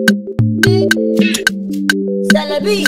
Celebi.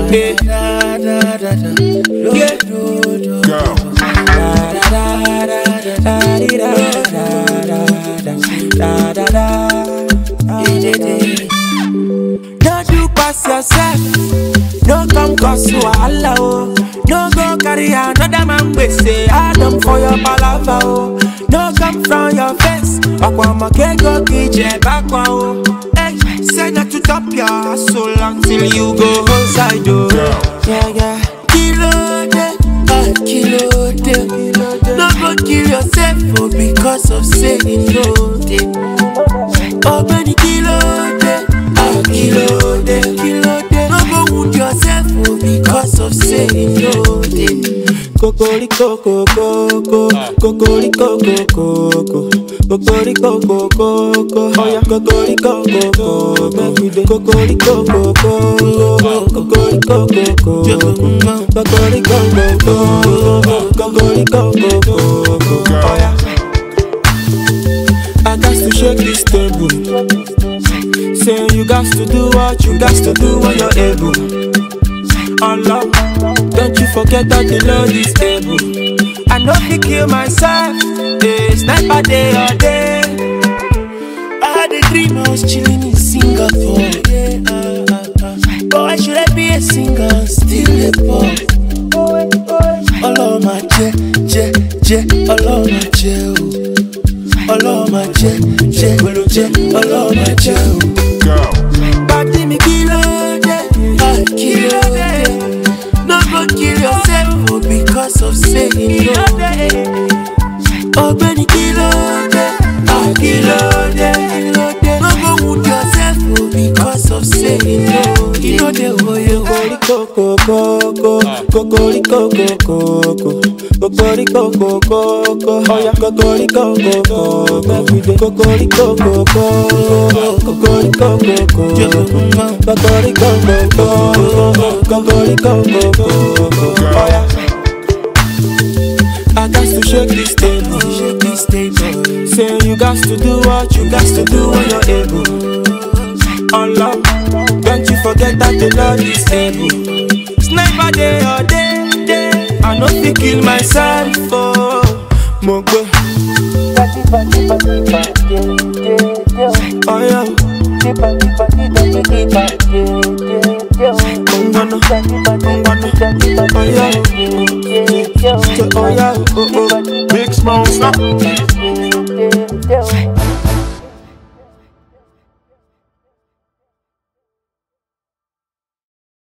Don't you pass yourself. No come cause you wahala oh. No go carry another man we say Adam for your palava oh. No come from your face. Aquama go kije bakwa oh. Hey, say not to top your hustle until you go outside oh. Yeah. Kilo de. No go kill yourself oh, because of saying no de. Oh, many kilo de. No go wound yourself oh, because of saying no de. Kokoriko koko, kokoriko koko, kokoriko koko, oh yeah, kokoriko koko, kokoriko koko, kokoriko koko, oh yeah. I got to shake this table. Say you got to do what you got to do when you're able. Allah, don't you forget that the Lord is able. I know if kill myself, sniper day or day. I had a dream I was chilling in Singapore. Boy, should I be a singer and still a pop? All of my all of my all of my all of my Party me kilo de. No go kill yourself oh, because of saying no. Oh, Benny kilo de. No go wound yourself oh, because of saying no. Kilo de oh you kokoriko oh yeah, kokoriko oh yeah. I got to shake this table. Say you got to do what you got to do when you're able. Allah, don't you forget that the Lord is able. Sniper day or day. I know if kill myself oh, Mogbe. Oh yeah. Oh yeah. Big Smoke.